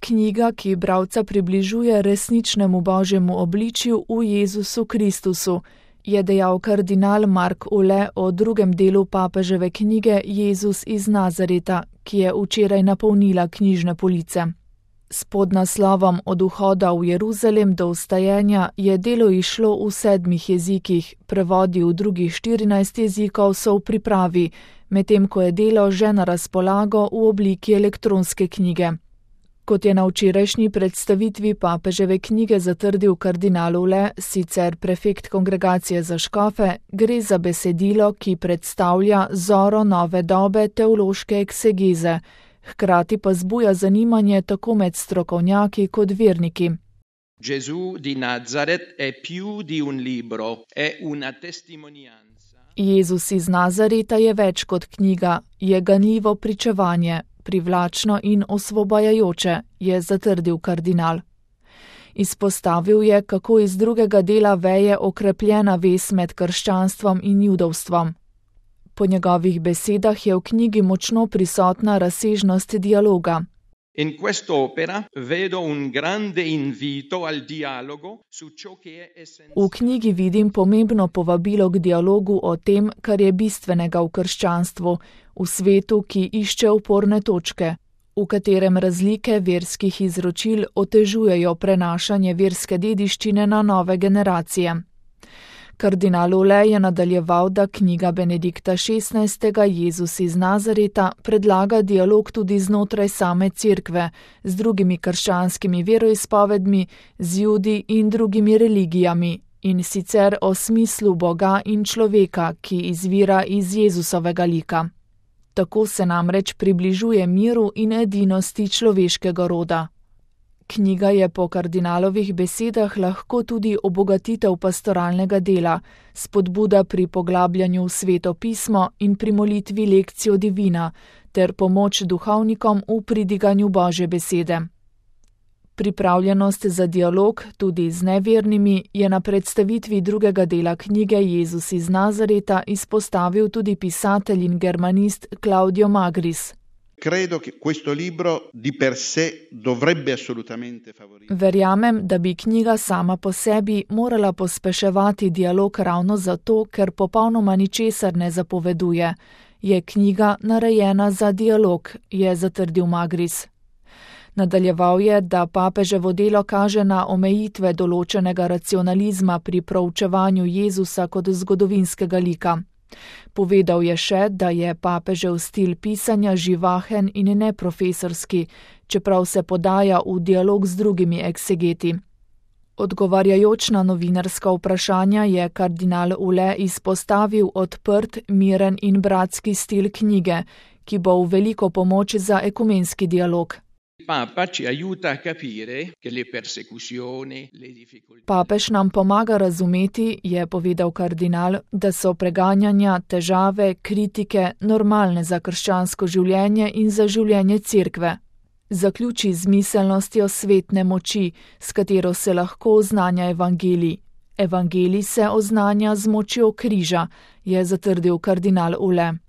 Knjiga, ki bralca približuje resničnemu Božjemu obličju v Jezusu Kristusu, je dejal kardinal Mark Ole o drugem delu papeževe knjige Jezus iz Nazareta, ki je včeraj napolnila knjižne police. S podnaslovom Od vhoda v Jeruzalem do vstajenja je delo izšlo v 7 jezikih, prevodi v drugih 14 jezikov so v pripravi, medtem ko je delo že na razpolago v obliki elektronske knjige. Kot je na včerajšnji predstavitvi papeževe knjige zatrdil kardinal Ole, sicer prefekt kongregacije za škofe, gre za besedilo, ki predstavlja zoro nove dobe teološke eksegeze, hkrati pa zbuja zanimanje tako med strokovnjaki kot verniki. Gesù di Nazaret è più di un libro, è una testimonianza. Jezus iz Nazareta je več kot knjiga, je ganljivo pričevanje, privlačno in osvobajajoče, je zatrdil kardinal. Izpostavil je, kako iz drugega dela veje okrepljena vez med krščanstvom in judovstvom. Po njegovih besedah je v knjigi močno prisotna razsežnost dialoga. In quest'opera vedo un grande invito al dialogo su ciò che è essenziale. V knjigi vidim pomembno povabilo k dialogu o tem, kar je bistvenega v krščanstvu, v svetu, ki išče oporne točke, v katerem razlike verskih izročil otežujejo prenašanje verske dediščine na nove generacije. Kardinal Ole je nadaljeval, da knjiga Benedikta XVI. Jezus iz Nazareta predlaga dialog tudi znotraj same cerkve, z drugimi krščanskimi veroizpovedmi, z Judi in drugimi religijami, in sicer o smislu Boga in človeka, ki izvira iz Jezusovega lika. Tako se namreč približuje miru in edinosti človeškega roda. Knjiga je po kardinalovih besedah lahko tudi obogatitev pastoralnega dela, spodbuda pri poglabljanju v Sveto pismo in pri molitvi lekcijo divina, ter pomoč duhovnikom v pridiganju Božje besede. Pripravljenost za dialog, tudi z nevernimi, je na predstavitvi drugega dela knjige Jezus iz Nazareta izpostavil tudi pisatelj in germanist Claudio Magris. Credo che questo libro di per sé dovrebbe assolutamente favorire. Verjamem, da bi knjiga sama po sebi morala pospeševati dialog ravno zato, ker popolnoma ničesar ne zapoveduje. Je knjiga narejena za dialog, je zatrdil Magris. Nadaljeval je, da papeževo delo kaže na omejitve določenega racionalizma pri proučevanju Jezusa kot zgodovinskega lika. Povedal je še, da je papežev stil pisanja živahen in neprofesorski, čeprav se podaja v dialog z drugimi eksegeti. Odgovarjajoč na novinarska vprašanja je kardinal Ole izpostavil odprt, miren in bratski stil knjige, ki bo v veliko pomoč za ekumenski dialog. Papa ci aiuta a capire che le persecuzioni, le difficoltà. Papež nam pomaga razumeti, je povedal kardinal, da so preganjanja, težave, kritike normalne za krščansko življenje in za življenje cerkve. Zaključi z miselnostjo svetne moči, s katero se lahko oznanja evangelij. Evangelij se oznanja z močjo križa, je zatrdil kardinal Ole.